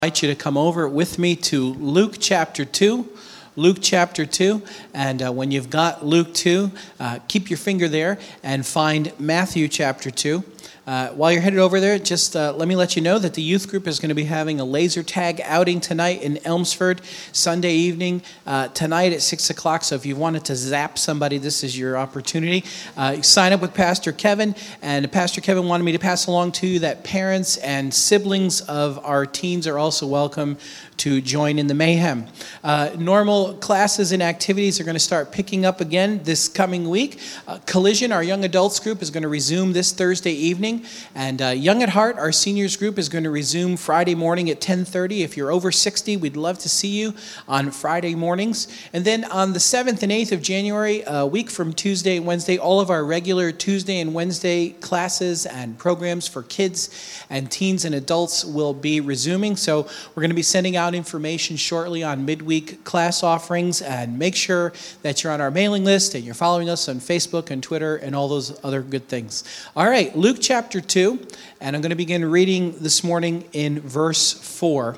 I invite you to come over with me to Luke chapter 2. Luke chapter 2. And when you've got Luke 2, keep your finger there and find Matthew chapter 2. While you're headed over there, just let me let you know that the youth group is going to be having a laser tag outing tonight in Elmsford, Sunday evening, tonight at 6 o'clock. So if you wanted to zap somebody, this is your opportunity. Sign up with Pastor Kevin, and Pastor Kevin wanted me to pass along to you that parents and siblings of our teens are also welcome to join in the mayhem. Normal classes and activities are going to start picking up again this coming week. Collision, our young adults group, is going to resume this Thursday evening. And Young at Heart, our seniors group, is going to resume Friday morning at 10:30. If you're over 60, we'd love to see you on Friday mornings. And then on the 7th and 8th of January, a week from Tuesday and Wednesday, all of our regular Tuesday and Wednesday classes and programs for kids and teens and adults will be resuming. So we're going to be sending out information shortly on midweek class offerings, and make sure that you're on our mailing list and you're following us on Facebook and Twitter and all those other good things. All right, Luke chapter 2, and I'm going to begin reading this morning in verse 4.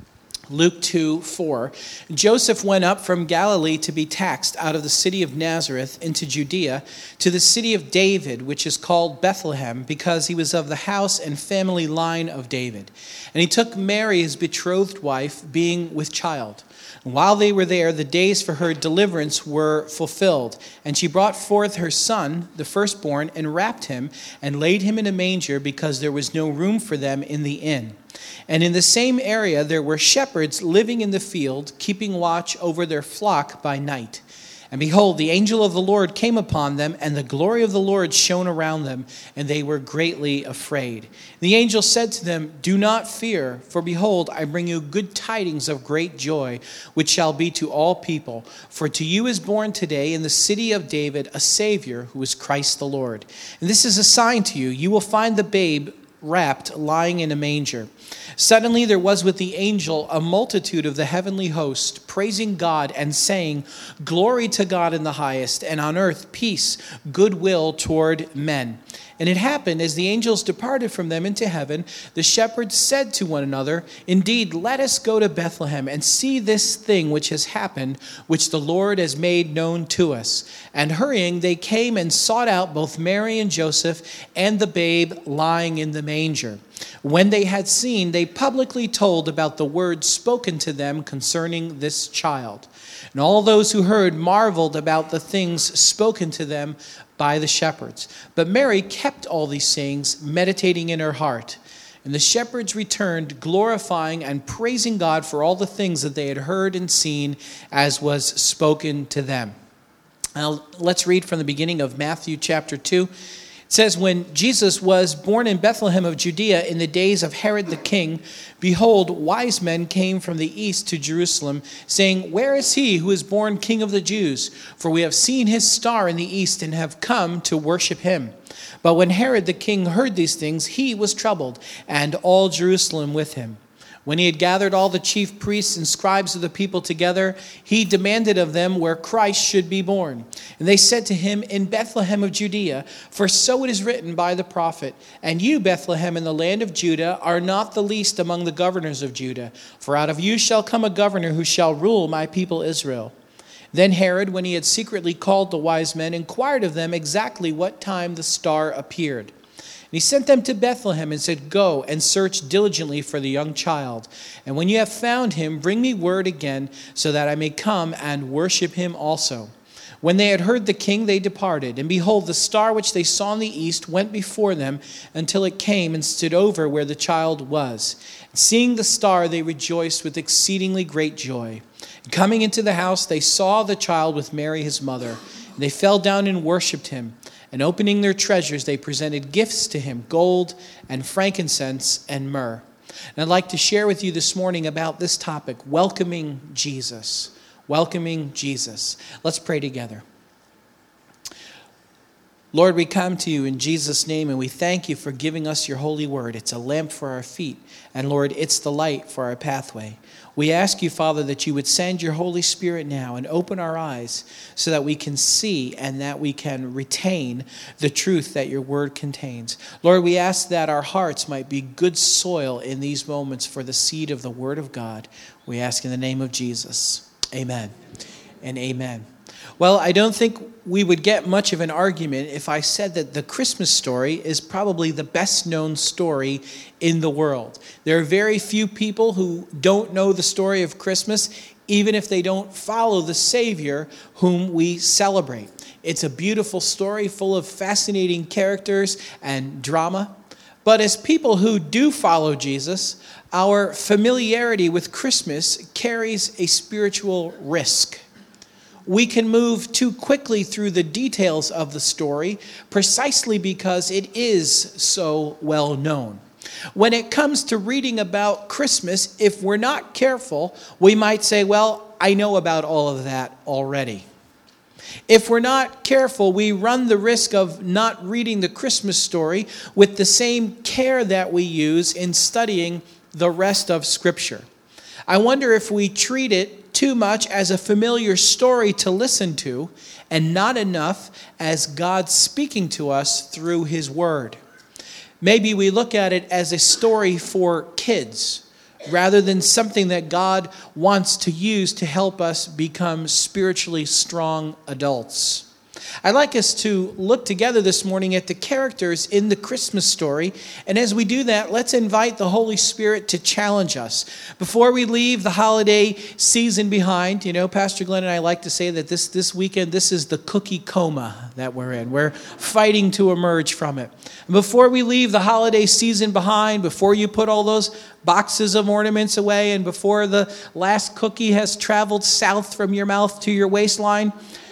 Luke 2:4. Joseph went up from Galilee to be taxed out of the city of Nazareth into Judea to the city of David, which is called Bethlehem, because he was of the house and family line of David. And he took Mary, his betrothed wife, being with child. And while they were there, the days for her deliverance were fulfilled. And she brought forth her son, the firstborn, and wrapped him, and laid him in a manger, because there was no room for them in the inn. And in the same area there were shepherds living in the field, keeping watch over their flock by night. And behold, the angel of the Lord came upon them, and the glory of the Lord shone around them, and they were greatly afraid. The angel said to them, "Do not fear, for behold, I bring you good tidings of great joy, which shall be to all people. For to you is born today in the city of David a Savior, who is Christ the Lord. And this is a sign to you. You will find the babe wrapped, lying in a manger." Suddenly there was with the angel a multitude of the heavenly host, praising God and saying, "Glory to God in the highest, and on earth peace, goodwill toward men." And it happened, as the angels departed from them into heaven, the shepherds said to one another, "Indeed, let us go to Bethlehem and see this thing which has happened, which the Lord has made known to us." And hurrying, they came and sought out both Mary and Joseph and the babe lying in the manger. When they had seen, they publicly told about the words spoken to them concerning this child. And all those who heard marveled about the things spoken to them by the shepherds. But Mary kept all these sayings, meditating in her heart. And the shepherds returned, glorifying and praising God for all the things that they had heard and seen, as was spoken to them. Now, let's read from the beginning of Matthew chapter 2. It says, "When Jesus was born in Bethlehem of Judea in the days of Herod the king, behold, wise men came from the east to Jerusalem, saying, 'Where is he who is born King of the Jews? For we have seen his star in the east and have come to worship him.' But when Herod the king heard these things, he was troubled, and all Jerusalem with him. When he had gathered all the chief priests and scribes of the people together, he demanded of them where Christ should be born. And they said to him, 'In Bethlehem of Judea, for so it is written by the prophet, and you, Bethlehem, in the land of Judah, are not the least among the governors of Judah. For out of you shall come a governor who shall rule my people Israel.' Then Herod, when he had secretly called the wise men, inquired of them exactly what time the star appeared. And he sent them to Bethlehem and said, 'Go and search diligently for the young child. And when you have found him, bring me word again, so that I may come and worship him also.' When they had heard the king, they departed. And behold, the star which they saw in the east went before them until it came and stood over where the child was. And seeing the star, they rejoiced with exceedingly great joy. And coming into the house, they saw the child with Mary his mother. And they fell down and worshipped him. And opening their treasures, they presented gifts to him, gold and frankincense and myrrh." And I'd like to share with you this morning about this topic, welcoming Jesus. Welcoming Jesus. Let's pray together. Lord, we come to you in Jesus' name, and we thank you for giving us your holy word. It's a lamp for our feet, and Lord, it's the light for our pathway. We ask you, Father, that you would send your Holy Spirit now and open our eyes so that we can see and that we can retain the truth that your word contains. Lord, we ask that our hearts might be good soil in these moments for the seed of the word of God. We ask in the name of Jesus. Amen and amen. Well, I don't think we would get much of an argument if I said that the Christmas story is probably the best known story in the world. There are very few people who don't know the story of Christmas, even if they don't follow the Savior whom we celebrate. It's a beautiful story full of fascinating characters and drama. But as people who do follow Jesus, our familiarity with Christmas carries a spiritual risk. We can move too quickly through the details of the story precisely because it is so well known. When it comes to reading about Christmas, if we're not careful, we might say, well, I know about all of that already. If we're not careful, we run the risk of not reading the Christmas story with the same care that we use in studying the rest of Scripture. I wonder if we treat it too much as a familiar story to listen to and not enough as God speaking to us through his word. Maybe we look at it as a story for kids rather than something that God wants to use to help us become spiritually strong adults. I'd like us to look together this morning at the characters in the Christmas story. And as we do that, let's invite the Holy Spirit to challenge us. Before we leave the holiday season behind, Pastor Glenn and I like to say that this weekend, this is the cookie coma that we're in. We're fighting to emerge from it. Before we leave the holiday season behind, before you put all those boxes of ornaments away, and before the last cookie has traveled south from your mouth to your waistline,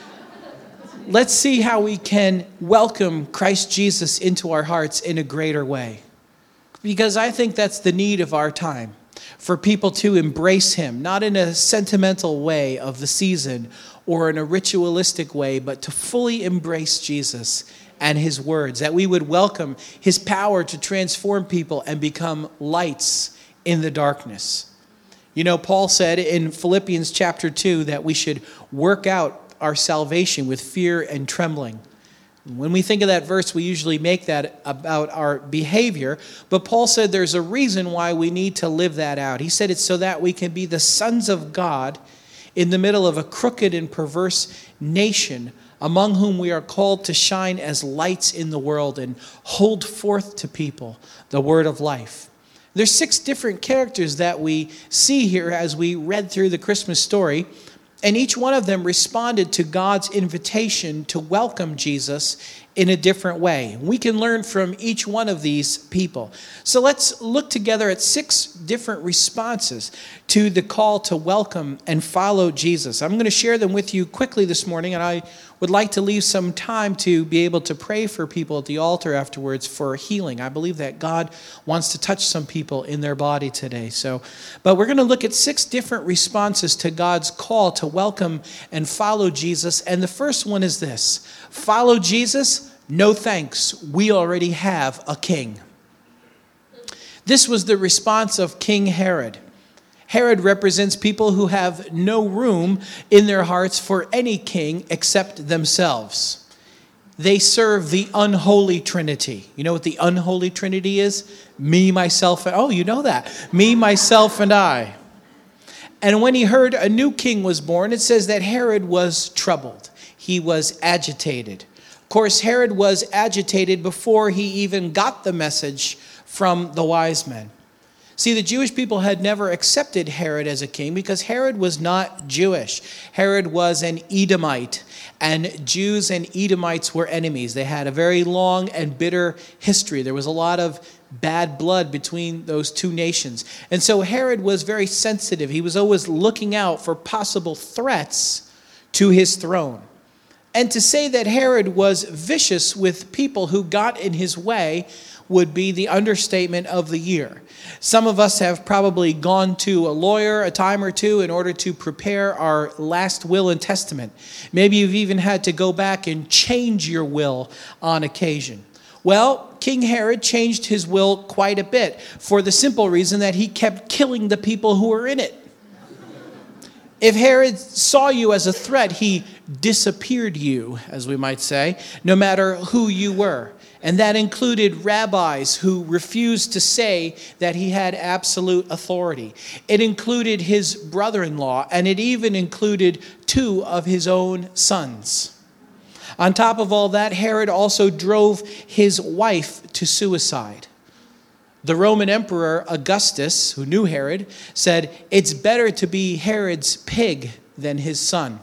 let's see how we can welcome Christ Jesus into our hearts in a greater way. Because I think that's the need of our time, for people to embrace him, not in a sentimental way of the season or in a ritualistic way, but to fully embrace Jesus and his words, that we would welcome his power to transform people and become lights in the darkness. Paul said in Philippians chapter 2 that we should work out our salvation with fear and trembling. When we think of that verse, we usually make that about our behavior, but Paul said there's a reason why we need to live that out. He said it's so that we can be the sons of God in the middle of a crooked and perverse nation, among whom we are called to shine as lights in the world and hold forth to people the word of life. There's 6 different characters that we see here as we read through the Christmas story. And each one of them responded to God's invitation to welcome Jesus in a different way. We can learn from each one of these people. So let's look together at 6 different responses to the call to welcome and follow Jesus. I'm going to share them with you quickly this morning, and I would like to leave some time to be able to pray for people at the altar afterwards for healing. I believe that God wants to touch some people in their body today. But we're going to look at 6 different responses to God's call to welcome and follow Jesus. And the first one is this: follow Jesus? No thanks. We already have a king. This was the response of King Herod. Herod represents people who have no room in their hearts for any king except themselves. They serve the unholy Trinity. You know what the unholy Trinity is? Me, myself, and... Oh, you know that. Me, myself, and I. And when he heard a new king was born, it says that Herod was troubled. He was agitated. Of course, Herod was agitated before he even got the message from the wise men. See, the Jewish people had never accepted Herod as a king because Herod was not Jewish. Herod was an Edomite, and Jews and Edomites were enemies. They had a very long and bitter history. There was a lot of bad blood between those two nations. And so Herod was very sensitive. He was always looking out for possible threats to his throne. And to say that Herod was vicious with people who got in his way would be the understatement of the year. Some of us have probably gone to a lawyer a time or two in order to prepare our last will and testament. Maybe you've even had to go back and change your will on occasion. Well, King Herod changed his will quite a bit for the simple reason that he kept killing the people who were in it. If Herod saw you as a threat, he disappeared you, as we might say, no matter who you were. And that included rabbis who refused to say that he had absolute authority. It included his brother-in-law, and it even included 2 of his own sons. On top of all that, Herod also drove his wife to suicide. The Roman Emperor Augustus, who knew Herod, said, "It's better to be Herod's pig than his son."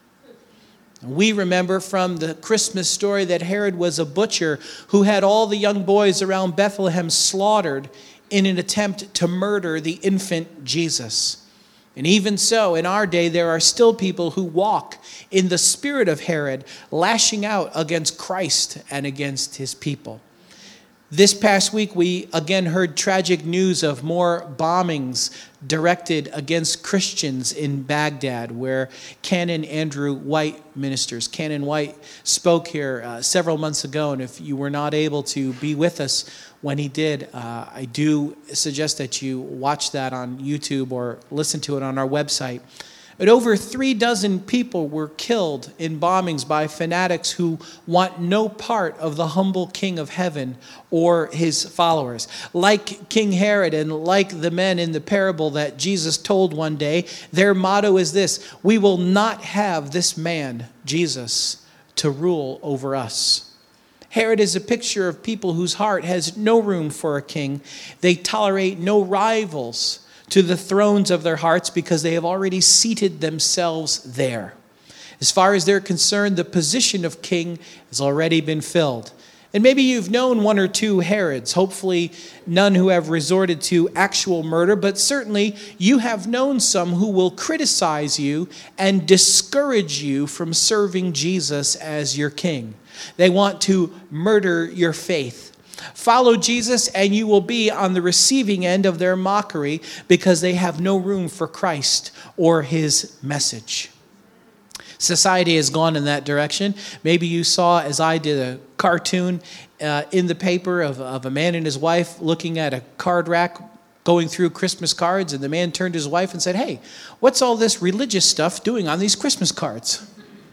We remember from the Christmas story that Herod was a butcher who had all the young boys around Bethlehem slaughtered in an attempt to murder the infant Jesus. And even so, in our day, there are still people who walk in the spirit of Herod, lashing out against Christ and against his people. This past week, we again heard tragic news of more bombings directed against Christians in Baghdad, where Canon Andrew White ministers. Canon White spoke here several months ago, and if you were not able to be with us when he did, I do suggest that you watch that on YouTube or listen to it on our website. But over 36 people were killed in bombings by fanatics who want no part of the humble King of Heaven or his followers. Like King Herod and like the men in the parable that Jesus told one day, their motto is this: we will not have this man, Jesus, to rule over us. Herod is a picture of people whose heart has no room for a king. They tolerate no rivals to the thrones of their hearts because they have already seated themselves there. As far as they're concerned, the position of king has already been filled. And maybe you've known 1 or 2 Herods, hopefully none who have resorted to actual murder, but certainly you have known some who will criticize you and discourage you from serving Jesus as your king. They want to murder your faith. Follow Jesus and you will be on the receiving end of their mockery because they have no room for Christ or his message. Society has gone in that direction. Maybe you saw, as I did, a cartoon in the paper of a man and his wife looking at a card rack going through Christmas cards, and the man turned to his wife and said, "Hey, what's all this religious stuff doing on these Christmas cards?"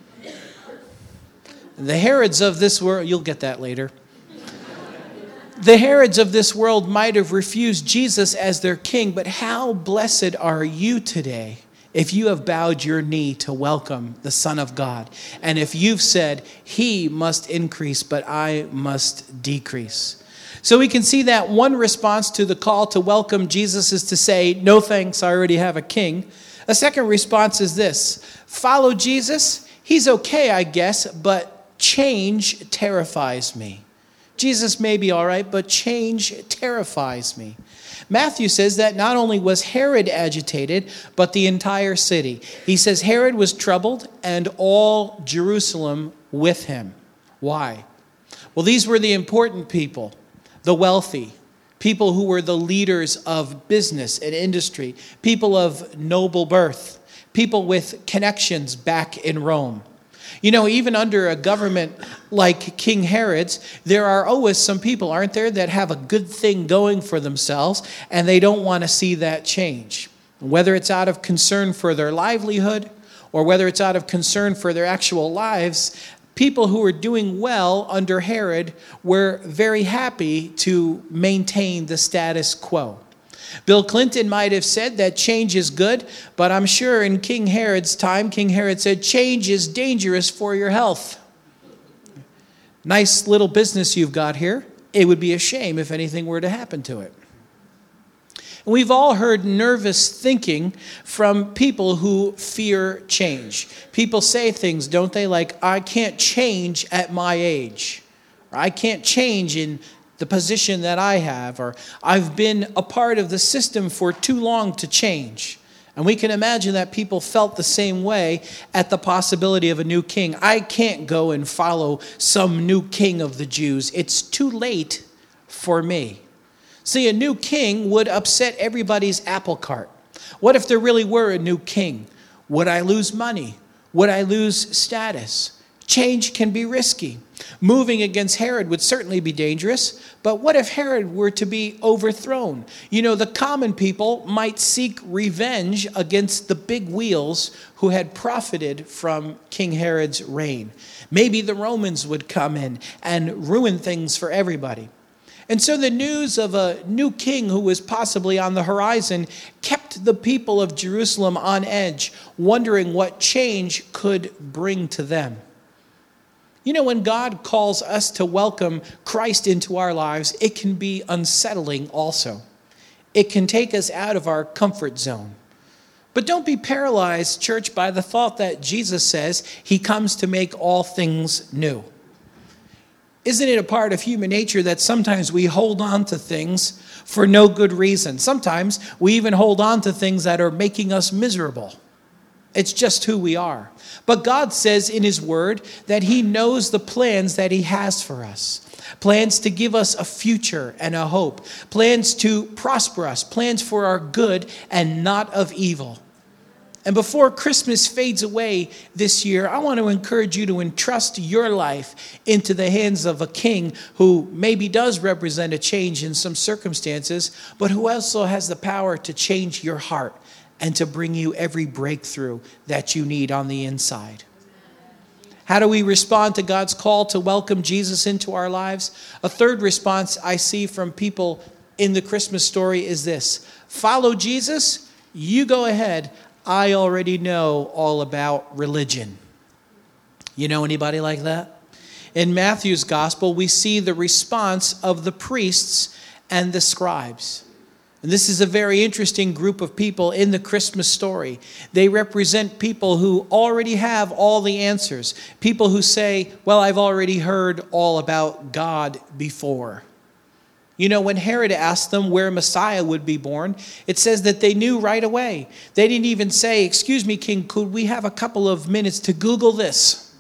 The Herods of this world, you'll get that later. The Herods of this world might have refused Jesus as their king, but how blessed are you today if you have bowed your knee to welcome the Son of God, and if you've said, he must increase, but I must decrease. So we can see that one response to the call to welcome Jesus is to say, no thanks, I already have a king. A second response is this: follow Jesus. He's okay, I guess, but change terrifies me. Jesus may be all right, but change terrifies me. Matthew says that not only was Herod agitated, but the entire city. He says Herod was troubled and all Jerusalem with him. Why? Well, these were the important people, the wealthy, people who were the leaders of business and industry, people of noble birth, people with connections back in Rome. You know, even under a government like King Herod's, there are always some people, aren't there, that have a good thing going for themselves, and they don't want to see that change. Whether it's out of concern for their livelihood, or whether it's out of concern for their actual lives, people who were doing well under Herod were very happy to maintain the status quo. Bill Clinton might have said that change is good, but I'm sure in King Herod's time, King Herod said change is dangerous for your health. Nice little business you've got here. It would be a shame if anything were to happen to it. And we've all heard nervous thinking from people who fear change. People say things, don't they, like, I can't change at my age, or I can't change in the position that I have, or I've been a part of the system for too long to change. And we can imagine that people felt the same way at the possibility of a new king. I can't go and follow some new king of the Jews. It's too late for me. See, a new king would upset everybody's apple cart. What if there really were a new king? Would I lose money? Would I lose status? Change can be risky. Moving against Herod would certainly be dangerous, but what if Herod were to be overthrown? You know, the common people might seek revenge against the big wheels who had profited from King Herod's reign. Maybe the Romans would come in and ruin things for everybody. And so the news of a new king who was possibly on the horizon kept the people of Jerusalem on edge, wondering what change could bring to them. You know, when God calls us to welcome Christ into our lives, it can be unsettling also. It can take us out of our comfort zone. But don't be paralyzed, church, by the thought that Jesus says he comes to make all things new. Isn't it a part of human nature that sometimes we hold on to things for no good reason? Sometimes we even hold on to things that are making us miserable. It's just who we are. But God says in his word that he knows the plans that he has for us. Plans to give us a future and a hope. Plans to prosper us. Plans for our good and not of evil. And before Christmas fades away this year, I want to encourage you to entrust your life into the hands of a king who maybe does represent a change in some circumstances, but who also has the power to change your heart and to bring you every breakthrough that you need on the inside. How do we respond to God's call to welcome Jesus into our lives? A third response I see from people in the Christmas story is this: follow Jesus, you go ahead. I already know all about religion. You know anybody like that? In Matthew's gospel, we see the response of the priests and the scribes. And this is a very interesting group of people in the Christmas story. They represent people who already have all the answers. People who say, well, I've already heard all about God before. You know, when Herod asked them where Messiah would be born, it says that they knew right away. They didn't even say, excuse me, King, could we have a couple of minutes to Google this?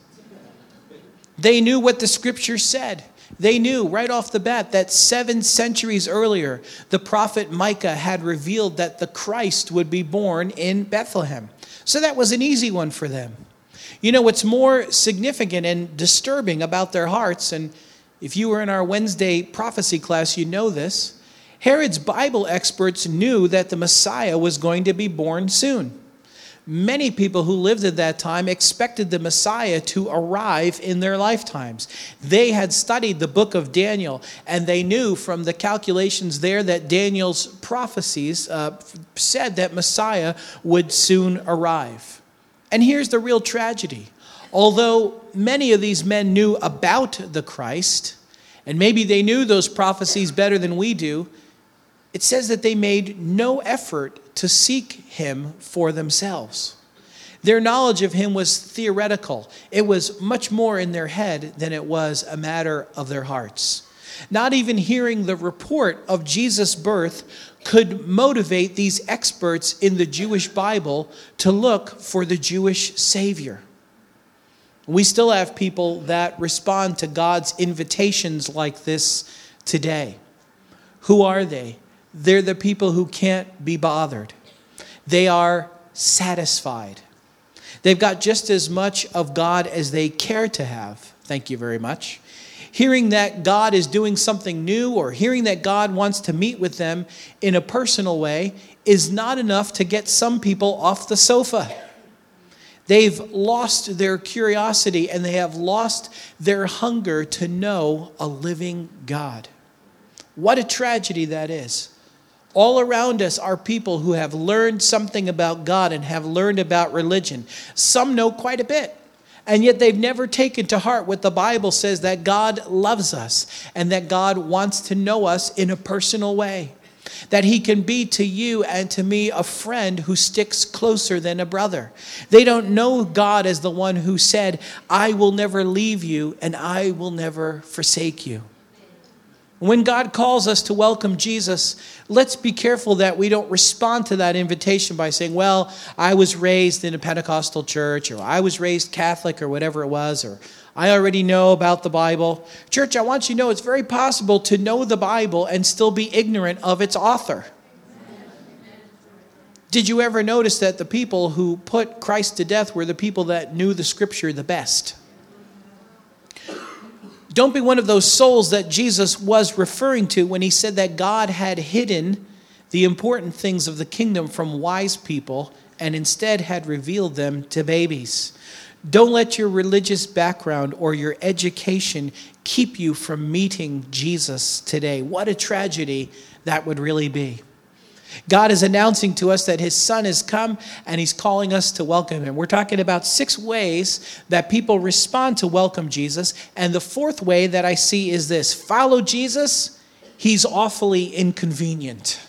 They knew what the scripture said. They knew right off the bat that 7 centuries earlier, the prophet Micah had revealed that the Christ would be born in Bethlehem. So that was an easy one for them. You know, what's more significant and disturbing about their hearts, and if you were in our Wednesday prophecy class, you know this. Herod's Bible experts knew that the Messiah was going to be born soon. Many people who lived at that time expected the Messiah to arrive in their lifetimes. They had studied the book of Daniel, and they knew from the calculations there that Daniel's prophecies said that Messiah would soon arrive. And here's the real tragedy. Although many of these men knew about the Christ, and maybe they knew those prophecies better than we do, it says that they made no effort to seek him for themselves. Their knowledge of him was theoretical. It was much more in their head than it was a matter of their hearts. Not even hearing the report of Jesus' birth could motivate these experts in the Jewish Bible to look for the Jewish Savior. We still have people that respond to God's invitations like this today. Who are they? They're the people who can't be bothered. They are satisfied. They've got just as much of God as they care to have. Thank you very much. Hearing that God is doing something new, or hearing that God wants to meet with them in a personal way, is not enough to get some people off the sofa. They've lost their curiosity, and they have lost their hunger to know a living God. What a tragedy that is. All around us are people who have learned something about God and have learned about religion. Some know quite a bit, and yet they've never taken to heart what the Bible says, that God loves us and that God wants to know us in a personal way. That he can be to you and to me a friend who sticks closer than a brother. They don't know God as the one who said, I will never leave you and I will never forsake you. When God calls us to welcome Jesus, let's be careful that we don't respond to that invitation by saying, well, I was raised in a Pentecostal church, or I was raised Catholic, or whatever it was, or I already know about the Bible. Church, I want you to know it's very possible to know the Bible and still be ignorant of its author. Did you ever notice that the people who put Christ to death were the people that knew the Scripture the best? Don't be one of those souls that Jesus was referring to when he said that God had hidden the important things of the kingdom from wise people and instead had revealed them to babies. Don't let your religious background or your education keep you from meeting Jesus today. What a tragedy that would really be. God is announcing to us that his Son has come and he's calling us to welcome him. We're talking about 6 ways that people respond to welcome Jesus. And the 4th way that I see is this: follow Jesus, he's awfully inconvenient.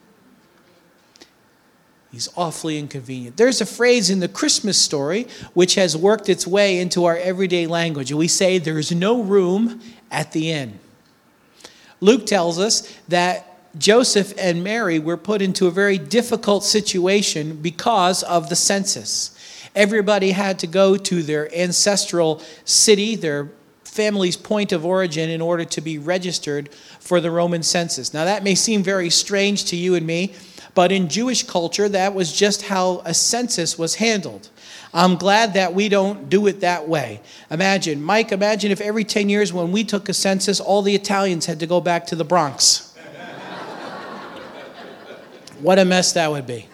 He's awfully inconvenient. There's a phrase in the Christmas story which has worked its way into our everyday language. We say there's no room at the inn. Luke tells us that Joseph and Mary were put into a very difficult situation because of the census. Everybody had to go to their ancestral city, their family's point of origin, in order to be registered for the Roman census. Now that may seem very strange to you and me, but in Jewish culture, that was just how a census was handled. I'm glad that we don't do it that way. Imagine if every 10 years when we took a census, all the Italians had to go back to the Bronx. What a mess that would be.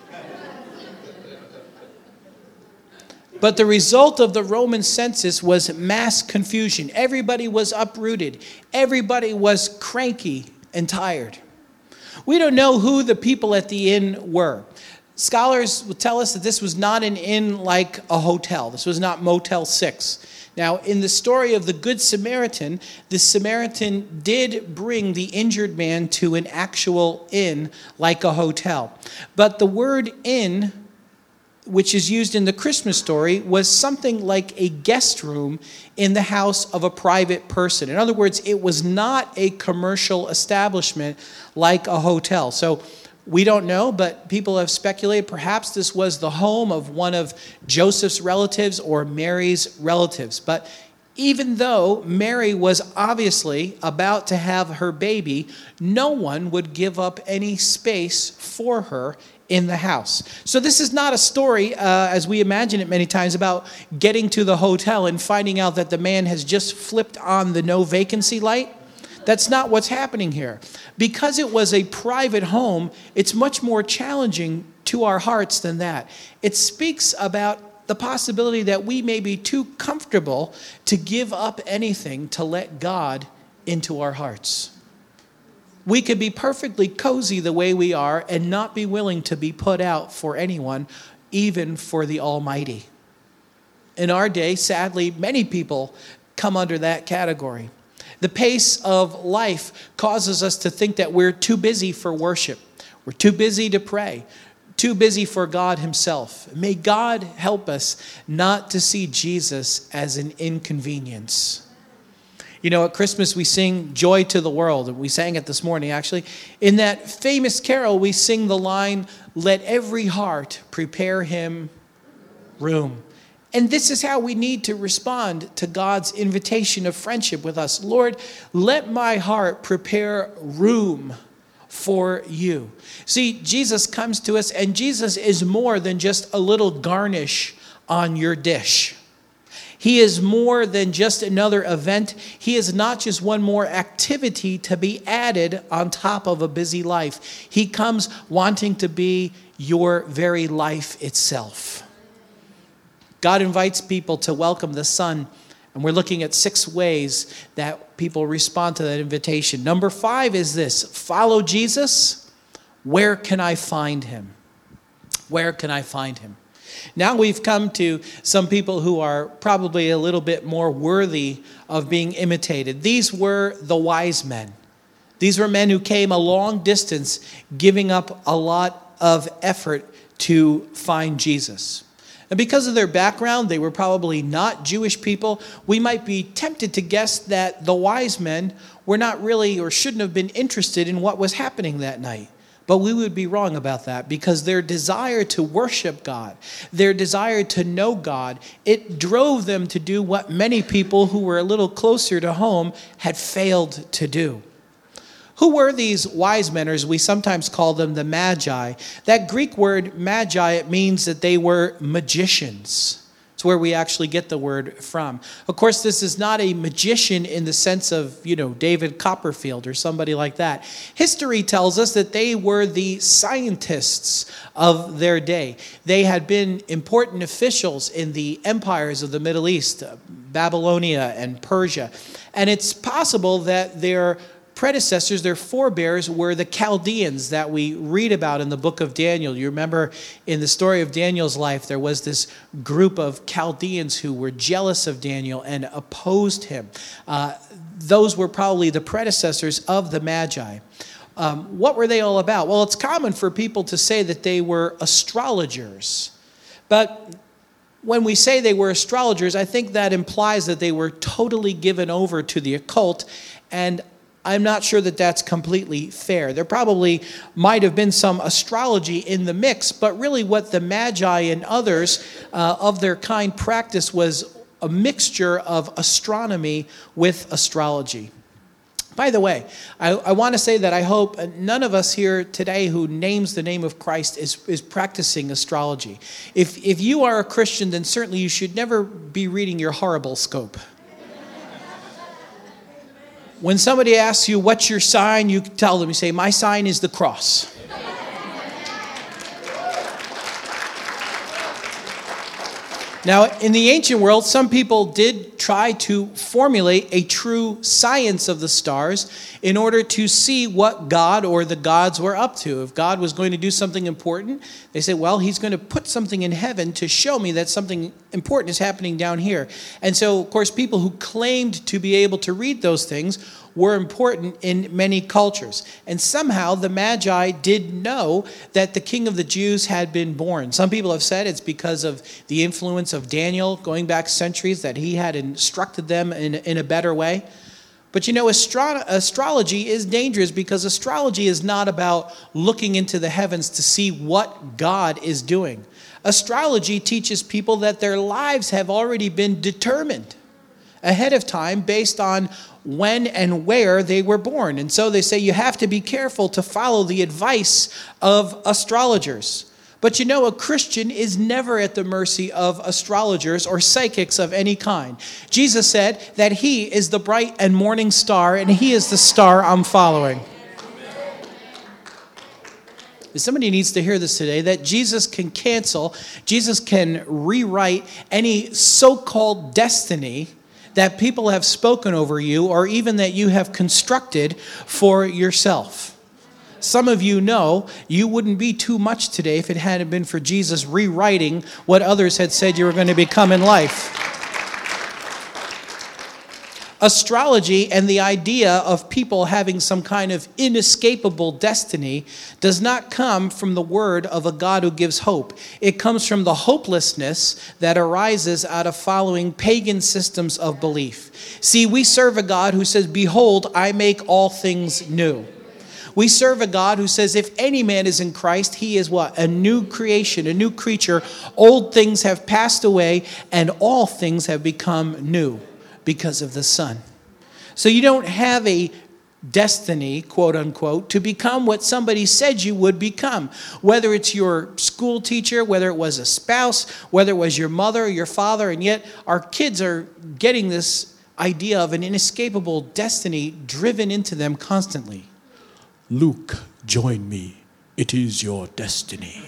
But the result of the Roman census was mass confusion. Everybody was uprooted. Everybody was cranky and tired. We don't know who the people at the inn were. Scholars will tell us that this was not an inn like a hotel. This was not Motel 6. Now, in the story of the Good Samaritan, the Samaritan did bring the injured man to an actual inn like a hotel. But the word inn, which is used in the Christmas story, was something like a guest room in the house of a private person. In other words, it was not a commercial establishment like a hotel. So we don't know, but people have speculated perhaps this was the home of one of Joseph's relatives or Mary's relatives. But even though Mary was obviously about to have her baby, no one would give up any space for her in the house. So this is not a story, as we imagine it many times, about getting to the hotel and finding out that the man has just flipped on the no vacancy light. That's not what's happening here. Because it was a private home, it's much more challenging to our hearts than that. It speaks about the possibility that we may be too comfortable to give up anything to let God into our hearts. We could be perfectly cozy the way we are and not be willing to be put out for anyone, even for the Almighty. In our day, sadly, many people come under that category. The pace of life causes us to think that we're too busy for worship. We're too busy to pray, too busy for God himself. May God help us not to see Jesus as an inconvenience. You know, at Christmas we sing Joy to the World. We sang it this morning, actually. In that famous carol, we sing the line, let every heart prepare him room. And this is how we need to respond to God's invitation of friendship with us. Lord, let my heart prepare room for you. See, Jesus comes to us, and Jesus is more than just a little garnish on your dish. He is more than just another event. He is not just one more activity to be added on top of a busy life. He comes wanting to be your very life itself. God invites people to welcome the Son, and we're looking at 6 ways that people respond to that invitation. Number 5 is this: follow Jesus. Where can I find him? Where can I find him? Now we've come to some people who are probably a little bit more worthy of being imitated. These were the wise men. These were men who came a long distance, giving up a lot of effort to find Jesus. And because of their background, they were probably not Jewish people. We might be tempted to guess that the wise men were not really or shouldn't have been interested in what was happening that night. But we would be wrong about that, because their desire to worship God, their desire to know God, it drove them to do what many people who were a little closer to home had failed to do. Who were these wise men, or as we sometimes call them, the Magi? That Greek word magi, it means that they were magicians. It's where we actually get the word from. Of course, this is not a magician in the sense of, David Copperfield or somebody like that. History tells us that they were the scientists of their day. They had been important officials in the empires of the Middle East, Babylonia and Persia. And it's possible that their predecessors, their forebears, were the Chaldeans that we read about in the book of Daniel. You remember in the story of Daniel's life, there was this group of Chaldeans who were jealous of Daniel and opposed him. Those were probably the predecessors of the Magi. What were they all about? Well, it's common for people to say that they were astrologers. But when we say they were astrologers, I think that implies that they were totally given over to the occult, and I'm not sure that that's completely fair. There probably might have been some astrology in the mix, but really what the Magi and others of their kind practiced was a mixture of astronomy with astrology. By the way, I want to say that I hope none of us here today who names the name of Christ is practicing astrology. If you are a Christian, then certainly you should never be reading your horoscope. When somebody asks you, what's your sign, you tell them, you say, my sign is the cross. Now, in the ancient world, some people did try to formulate a true science of the stars in order to see what God or the gods were up to. If God was going to do something important, they said, well, he's going to put something in heaven to show me that something important is happening down here. And so, of course, people who claimed to be able to read those things were important in many cultures. And somehow the Magi did know that the King of the Jews had been born. Some people have said it's because of the influence of Daniel going back centuries, that he had instructed them in a better way. But astrology is dangerous, because astrology is not about looking into the heavens to see what God is doing. Astrology teaches people that their lives have already been determined ahead of time based on when and where they were born. And so they say you have to be careful to follow the advice of astrologers. But a Christian is never at the mercy of astrologers or psychics of any kind. Jesus said that he is the bright and morning star, and he is the star I'm following. Somebody needs to hear this today, that Jesus can rewrite any so-called destiny that people have spoken over you, or even that you have constructed for yourself. Some of you know you wouldn't be too much today if it hadn't been for Jesus rewriting what others had said you were going to become in life. Astrology and the idea of people having some kind of inescapable destiny does not come from the word of a God who gives hope. It comes from the hopelessness that arises out of following pagan systems of belief. See, we serve a God who says, behold, I make all things new. We serve a God who says, if any man is in Christ, he is what? A new creation, a new creature. Old things have passed away, and all things have become new because of the Son. So you don't have a destiny, quote unquote, to become what somebody said you would become. Whether it's your school teacher, whether it was a spouse, whether it was your mother or your father, and yet our kids are getting this idea of an inescapable destiny driven into them constantly. Luke, join me. It is your destiny.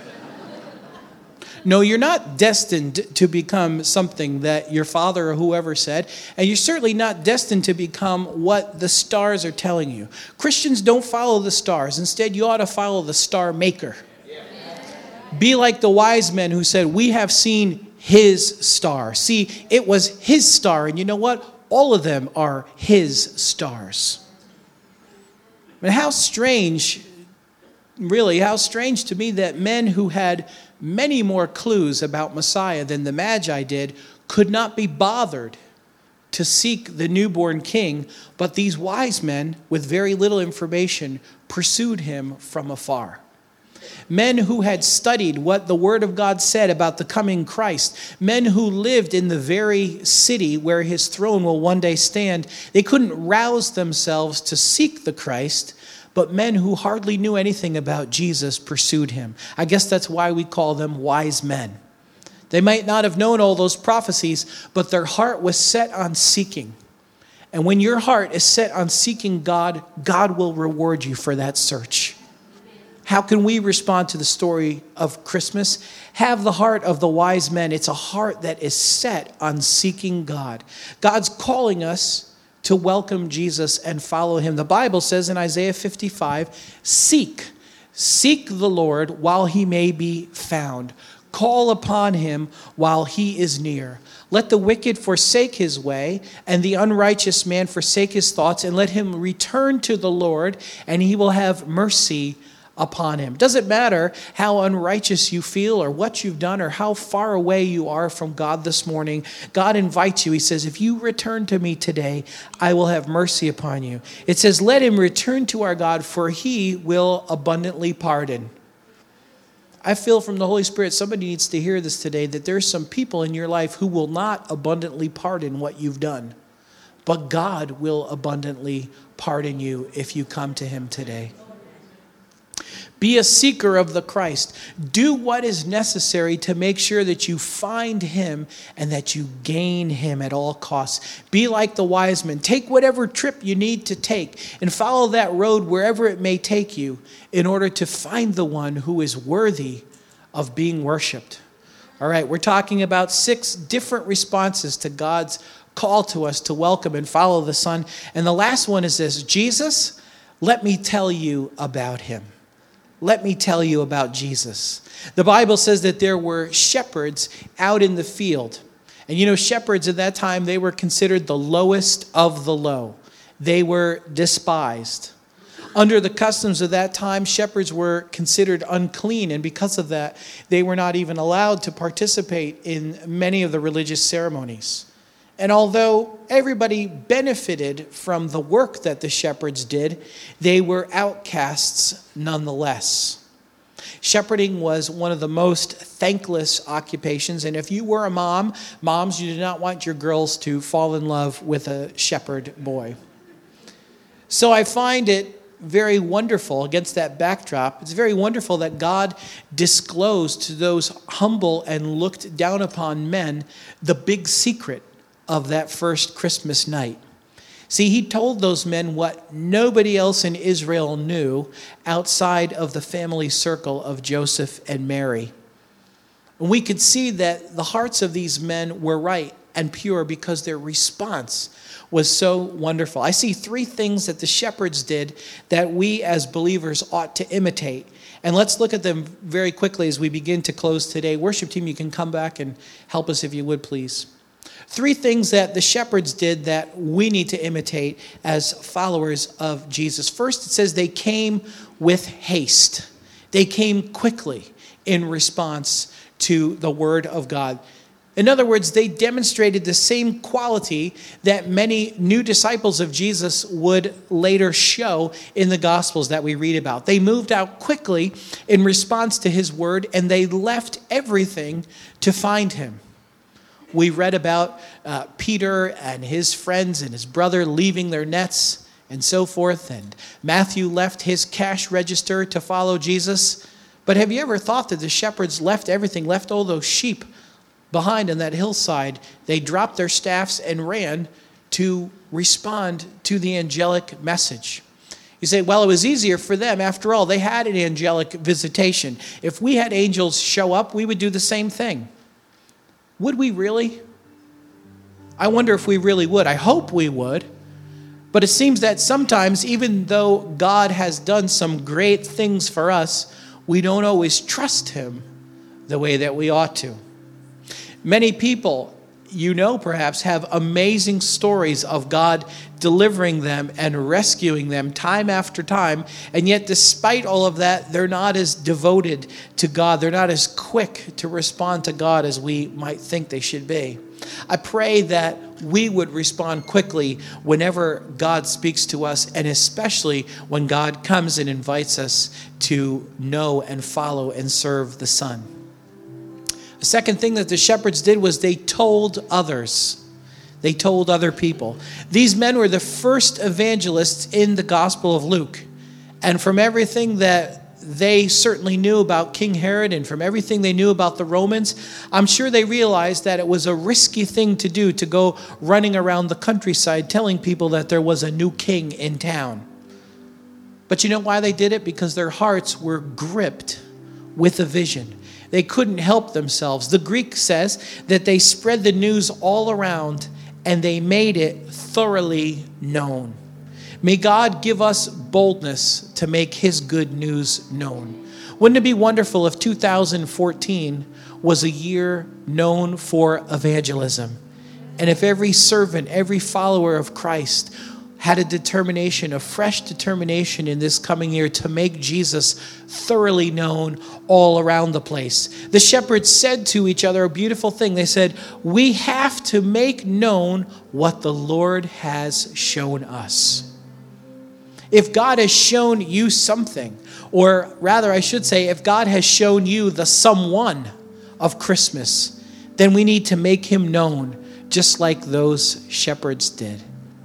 No, you're not destined to become something that your father or whoever said, and you're certainly not destined to become what the stars are telling you. Christians don't follow the stars. Instead, you ought to follow the star maker. Be like the wise men who said, we have seen his star. See, it was his star, and you know what? All of them are his stars. But how strange to me that men who had many more clues about Messiah than the Magi did, could not be bothered to seek the newborn king, but these wise men, with very little information, pursued him from afar. Men who had studied what the Word of God said about the coming Christ, men who lived in the very city where his throne will one day stand, they couldn't rouse themselves to seek the Christ, but men who hardly knew anything about Jesus pursued him. I guess that's why we call them wise men. They might not have known all those prophecies, but their heart was set on seeking. And when your heart is set on seeking God, God will reward you for that search. How can we respond to the story of Christmas? Have the heart of the wise men. It's a heart that is set on seeking God. God's calling us to welcome Jesus and follow him. The Bible says in Isaiah 55, seek the Lord while he may be found. Call upon him while he is near. Let the wicked forsake his way, and the unrighteous man forsake his thoughts, and let him return to the Lord, and he will have mercy upon him. Doesn't matter how unrighteous you feel or what you've done or how far away you are from God this morning. God invites you. He says, if you return to me today, I will have mercy upon you. It says, let him return to our God, for he will abundantly pardon. I feel from the Holy Spirit, somebody needs to hear this today, that there's some people in your life who will not abundantly pardon what you've done. But God will abundantly pardon you if you come to him today. Be a seeker of the Christ. Do what is necessary to make sure that you find him and that you gain him at all costs. Be like the wise men. Take whatever trip you need to take and follow that road wherever it may take you in order to find the one who is worthy of being worshiped. All right, we're talking about 6 different responses to God's call to us to welcome and follow the Son. And the last one is this: Jesus, let me tell you about him. Let me tell you about Jesus. The Bible says that there were shepherds out in the field. And you know, shepherds at that time, they were considered the lowest of the low. They were despised. Under the customs of that time, shepherds were considered unclean. And because of that, they were not even allowed to participate in many of the religious ceremonies. And although everybody benefited from the work that the shepherds did, they were outcasts nonetheless. Shepherding was one of the most thankless occupations. And if you were a moms, you did not want your girls to fall in love with a shepherd boy. So I find it very wonderful against that backdrop. It's very wonderful that God disclosed to those humble and looked down upon men the big secret of that first Christmas night. See, he told those men what nobody else in Israel knew outside of the family circle of Joseph and Mary. And we could see that the hearts of these men were right and pure because their response was so wonderful. I see 3 things that the shepherds did that we as believers ought to imitate. And let's look at them very quickly as we begin to close today. Worship team, you can come back and help us if you would, please. 3 things that the shepherds did that we need to imitate as followers of Jesus. First, it says they came with haste. They came quickly in response to the word of God. In other words, they demonstrated the same quality that many new disciples of Jesus would later show in the Gospels that we read about. They moved out quickly in response to his word, and they left everything to find him. We read about Peter and his friends and his brother leaving their nets and so forth. And Matthew left his cash register to follow Jesus. But have you ever thought that the shepherds left everything, left all those sheep behind on that hillside? They dropped their staffs and ran to respond to the angelic message. You say, well, it was easier for them. After all, they had an angelic visitation. If we had angels show up, we would do the same thing. Would we really? I wonder if we really would. I hope we would. But it seems that sometimes, even though God has done some great things for us, we don't always trust him the way that we ought to. Many people perhaps have amazing stories of God delivering them and rescuing them time after time. And yet, despite all of that, they're not as devoted to God. They're not as quick to respond to God as we might think they should be. I pray that we would respond quickly whenever God speaks to us, and especially when God comes and invites us to know and follow and serve the Son. The second thing that the shepherds did was they told others. They told other people. These men were the first evangelists in the Gospel of Luke. And from everything that they certainly knew about King Herod and from everything they knew about the Romans, I'm sure they realized that it was a risky thing to do, to go running around the countryside telling people that there was a new king in town. But you know why they did it? Because their hearts were gripped with a vision. They couldn't help themselves. The Greek says that they spread the news all around and they made it thoroughly known. May God give us boldness to make his good news known. Wouldn't it be wonderful if 2014 was a year known for evangelism? And if every servant, every follower of Christ had a determination, a fresh determination in this coming year to make Jesus thoroughly known all around the place. The shepherds said to each other a beautiful thing. They said, we have to make known what the Lord has shown us. If God has shown you something, or rather I should say, if God has shown you the someone of Christmas, then we need to make him known just like those shepherds did.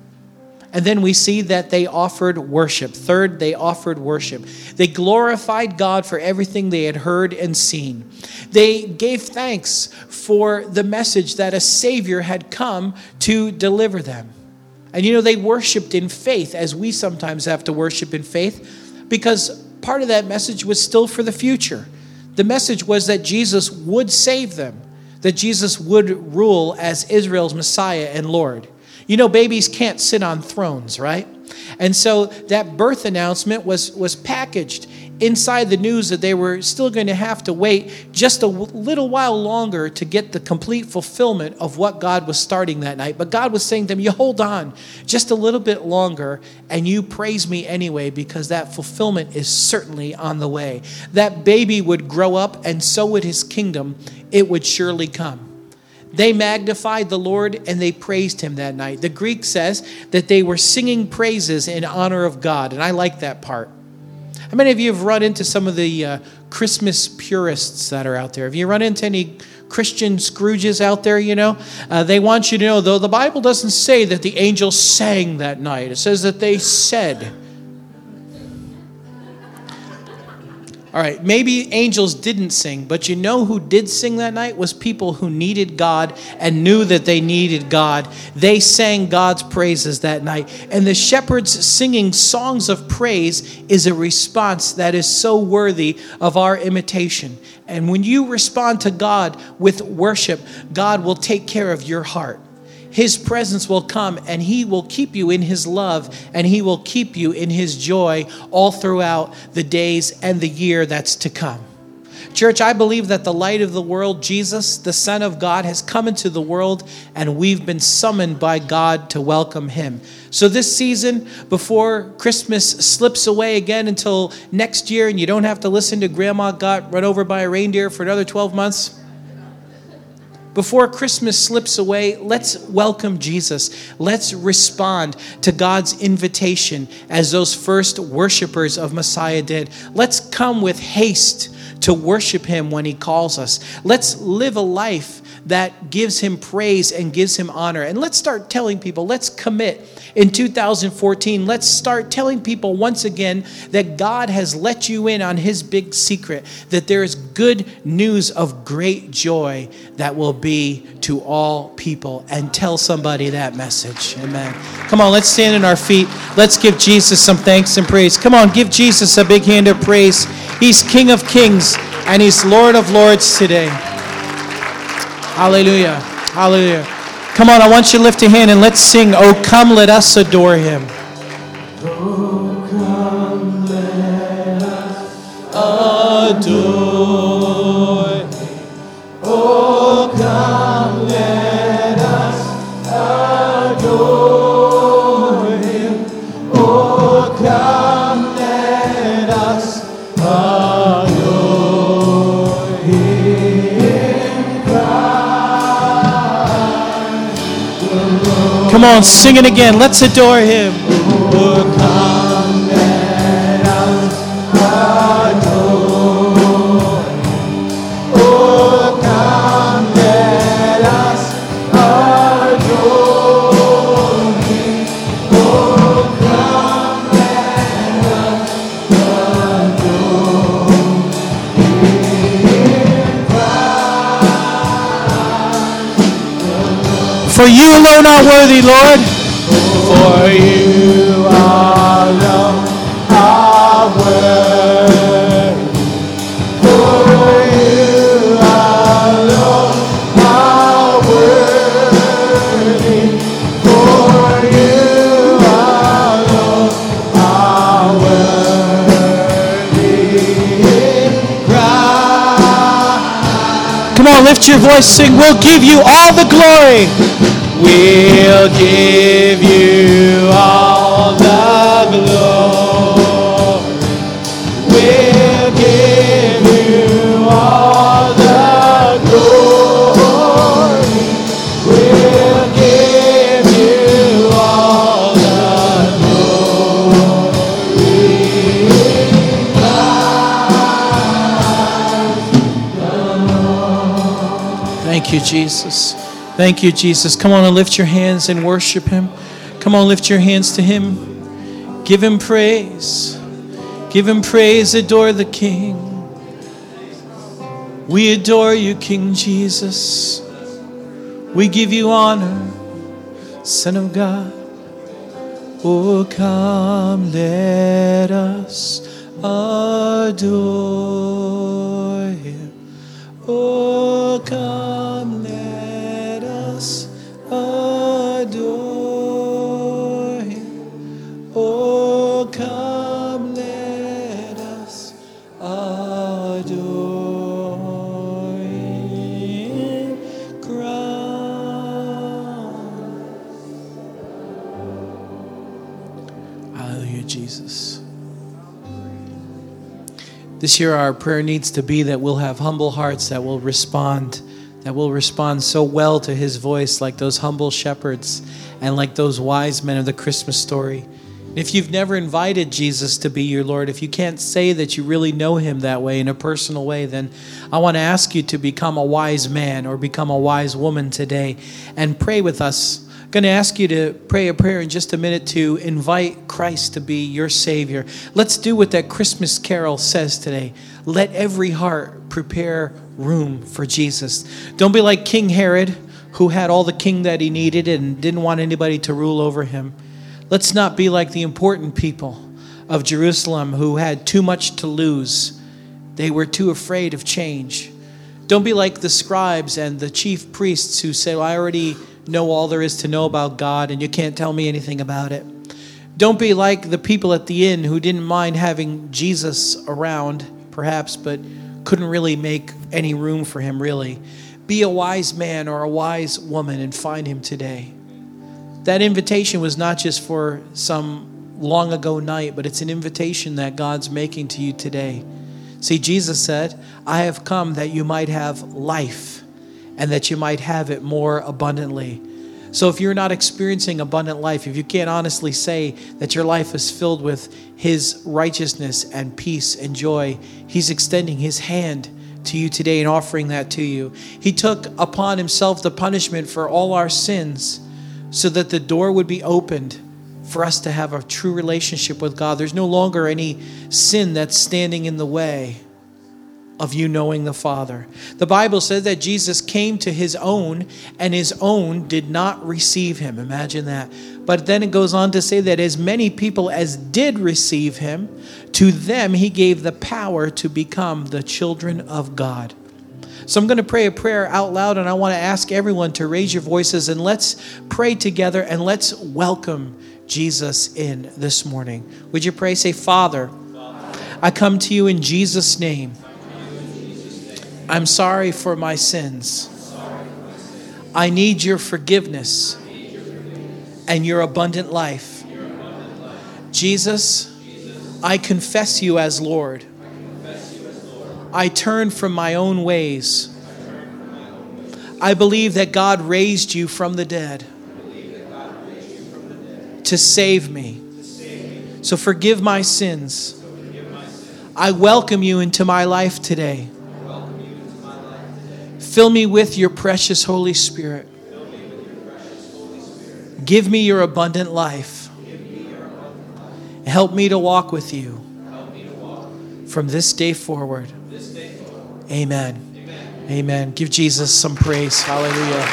And then we see that they offered worship. Third, they offered worship. They glorified God for everything they had heard and seen. They gave thanks for the message that a Savior had come to deliver them. And they worshiped in faith, as we sometimes have to worship in faith, because part of that message was still for the future. The message was that Jesus would save them, that Jesus would rule as Israel's Messiah and Lord. Babies can't sit on thrones, right? And so that birth announcement was packaged inside the news that they were still going to have to wait just a little while longer to get the complete fulfillment of what God was starting that night. But God was saying to them, you hold on just a little bit longer and you praise me anyway, because that fulfillment is certainly on the way. That baby would grow up and so would his kingdom. It would surely come. They magnified the Lord and they praised him that night. The Greek says that they were singing praises in honor of God, and I like that part. How many of you have run into some of the Christmas purists that are out there? Have you run into any Christian Scrooges out there, They want you to know, though, the Bible doesn't say that the angels sang that night. It says that they said. All right, maybe angels didn't sing, but who did sing that night was people who needed God and knew that they needed God. They sang God's praises that night. And the shepherds singing songs of praise is a response that is so worthy of our imitation. And when you respond to God with worship, God will take care of your heart. His presence will come and he will keep you in his love and he will keep you in his joy all throughout the days and the year that's to come. Church, I believe that the light of the world, Jesus, the Son of God, has come into the world and we've been summoned by God to welcome him. So this season, before Christmas slips away again until next year and you don't have to listen to Grandma got run over by a reindeer for another 12 months, before Christmas slips away, let's welcome Jesus. Let's respond to God's invitation as those first worshipers of Messiah did. Let's come with haste to worship him when he calls us. Let's live a life that gives him praise and gives him honor. And let's start telling people, let's commit in 2014. Let's start telling people once again that God has let you in on his big secret, that there is good news of great joy that will be to all people. And tell somebody that message. Amen. Come on, let's stand on our feet. Let's give Jesus some thanks and praise. Come on, give Jesus a big hand of praise. He's King of Kings and he's Lord of Lords today. Hallelujah. Hallelujah. Come on, I want you to lift a hand and let's sing, "Oh, come, let us adore him." Oh, come, let us adore him. Oh, come, let Come on, sing it again. Let's adore him. Oh, come, let us adore. Oh, come, let us adore him. Oh, come, let us adore him. For you alone are worthy, Lord. For you alone are worthy. For you alone are worthy. For you alone are worthy. Christ. Come on, lift your voice, sing. We'll give you all the glory. We'll give you all the glory. We'll give you all the glory. We'll give you all the glory. Thank you, Jesus. Thank you, Jesus. Come on and lift your hands and worship him. Come on, lift your hands to him. Give him praise. Give him praise. Adore the King. We adore you, King Jesus. We give you honor, Son of God. Oh, come, let us adore him. Oh, come, let us adore him. Oh, come, let us adore him. Crown. Hallelujah, Jesus. This year our prayer needs to be that we'll have humble hearts that will respond so well to his voice like those humble shepherds and like those wise men of the Christmas story. If you've never invited Jesus to be your Lord, if you can't say that you really know him that way in a personal way, then I want to ask you to become a wise man or become a wise woman today and pray with us. I'm going to ask you to pray a prayer in just a minute to invite Christ to be your Savior. Let's do what that Christmas carol says today. Let every heart prepare room for Jesus. Don't be like King Herod, who had all the king that he needed and didn't want anybody to rule over him. Let's not be like the important people of Jerusalem who had too much to lose. They were too afraid of change. Don't be like the scribes and the chief priests who said, well, I already know all there is to know about God and you can't tell me anything about it. Don't be like the people at the inn who didn't mind having Jesus around, perhaps, but couldn't really make any room for him, really. Be a wise man or a wise woman and find him today. That invitation was not just for some long ago night, but it's an invitation that God's making to you today. See, Jesus said, I have come that you might have life and that you might have it more abundantly. So if you're not experiencing abundant life, if you can't honestly say that your life is filled with his righteousness and peace and joy, he's extending his hand to you today and offering that to you. He took upon himself the punishment for all our sins so that the door would be opened for us to have a true relationship with God. There's no longer any sin that's standing in the way of you knowing the Father. The Bible says that Jesus came to his own, and his own did not receive him. Imagine that. But then it goes on to say that as many people as did receive him, to them he gave the power to become the children of God. So I'm going to pray a prayer out loud, and I want to ask everyone to raise your voices, and let's pray together, and let's welcome Jesus in this morning. Would you pray? Say, Father, I come to you in Jesus' name. I'm sorry for my sins. I need your forgiveness and your abundant life. Jesus, I confess you as Lord. I turn from my own ways. I believe that God raised you from the dead. to save me. So forgive my sins. I welcome you into my life today. Fill me with your precious Holy Spirit. Give me your abundant life. Help me to walk with you from this day forward. Amen. Amen. Give Jesus some praise. Hallelujah.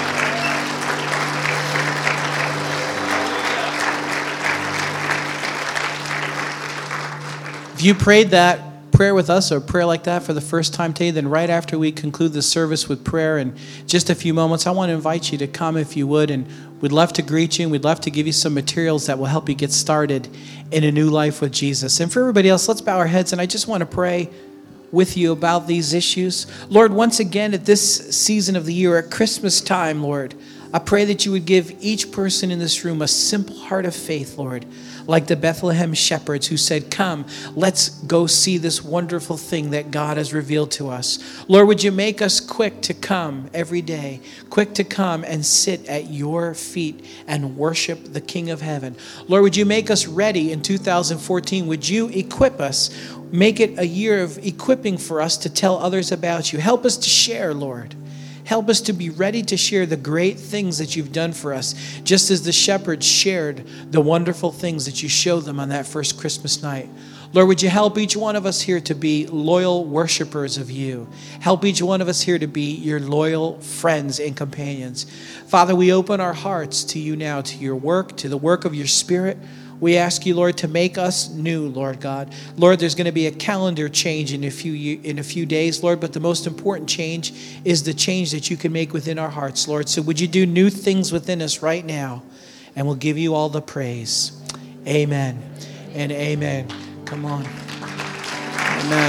If you prayed that prayer with us or a prayer like that for the first time today, then right after we conclude the service with prayer in just a few moments, I want to invite you to come if you would, and we'd love to greet you and we'd love to give you some materials that will help you get started in a new life with Jesus. And for everybody else, let's bow our heads, and I just want to pray with you about these issues. Lord, once again at this season of the year, at Christmas time, Lord, I pray that you would give each person in this room a simple heart of faith, Lord, like the Bethlehem shepherds who said, come, let's go see this wonderful thing that God has revealed to us. Lord, would you make us quick to come every day, quick to come and sit at your feet and worship the King of Heaven. Lord, would you make us ready in 2014? Would you equip us? Make it a year of equipping for us to tell others about you. Help us to share, Lord. Help us to be ready to share the great things that you've done for us, just as the shepherds shared the wonderful things that you showed them on that first Christmas night. Lord, would you help each one of us here to be loyal worshipers of you? Help each one of us here to be your loyal friends and companions. Father, we open our hearts to you now, to your work, to the work of your Spirit. We ask you, Lord, to make us new, Lord God. Lord, there's going to be a calendar change in a few days, Lord, but the most important change is the change that you can make within our hearts, Lord. So would you do new things within us right now? And we'll give you all the praise. Amen and amen. Come on. Amen.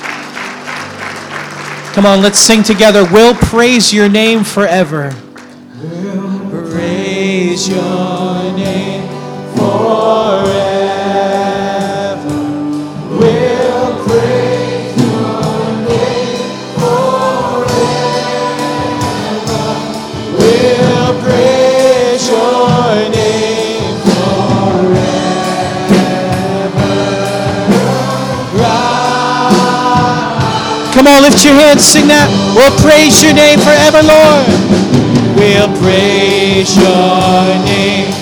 Come on, let's sing together. We'll praise your name forever. We'll praise your name forever. We'll praise your name forever. We'll praise your name forever. Come on, lift your hands, sing that. We'll praise your name forever, Lord. We'll praise your name